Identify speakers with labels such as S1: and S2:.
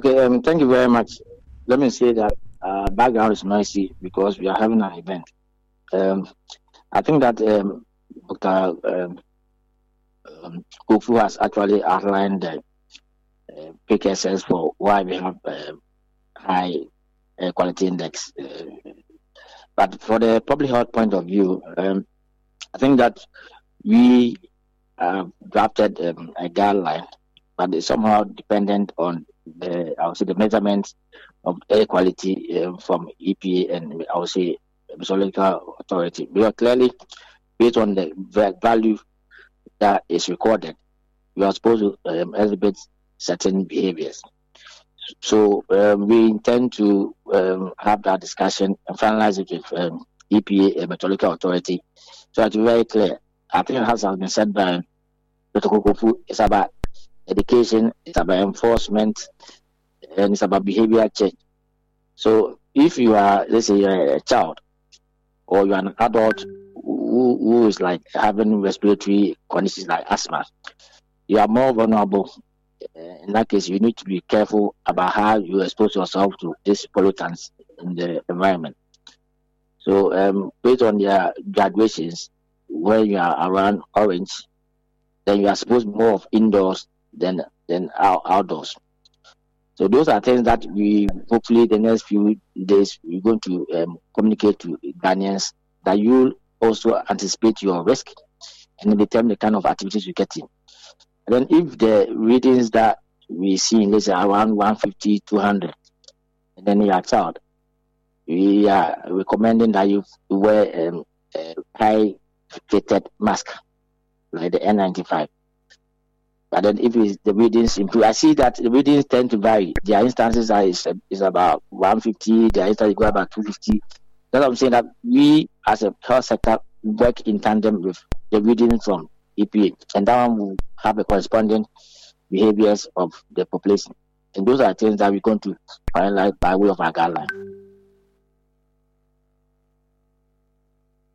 S1: Okay, thank you very much. Let me say that background is noisy because we are having an event. Um, I think that Dr. Kofu has actually outlined the precursors for why we have high quality index. But for the public health point of view, I think that we drafted a guideline, but it's somehow dependent on I would say, the measurements of air quality from EPA and I would say Meteorological Authority. We are clearly based on the value that is recorded. We are supposed to exhibit certain behaviors. So we intend to have that discussion and finalize it with EPA and Meteorological Authority. So to be very clear, I think it has been said by Dr. Kokofu, it's about education, it's about enforcement, and it's about behavior change. So if you are, let's say, you're a child or you're an adult who is like having respiratory conditions like asthma, you are more vulnerable. In that case, you need to be careful about how you expose yourself to these pollutants in the environment. So based on their graduations, when you are around orange, then you are supposed more of indoors than outdoors. So those are things that we hopefully the next few days we're going to communicate to Ghanaians that you also anticipate your risk and determine the kind of activities you get in. And then if the readings that we see in this are around 150, 200, and then you're a child, we are recommending that you wear a high-fitted mask like the N95. But then if the readings improve, I see that the readings tend to vary. There are instances that is about 150, there are instances go about 250. That's what I'm saying, that we as a health sector work in tandem with the readings from EPA, and that one will have a corresponding behaviors of the population. And those are things that we're going to finalize by way of our guideline.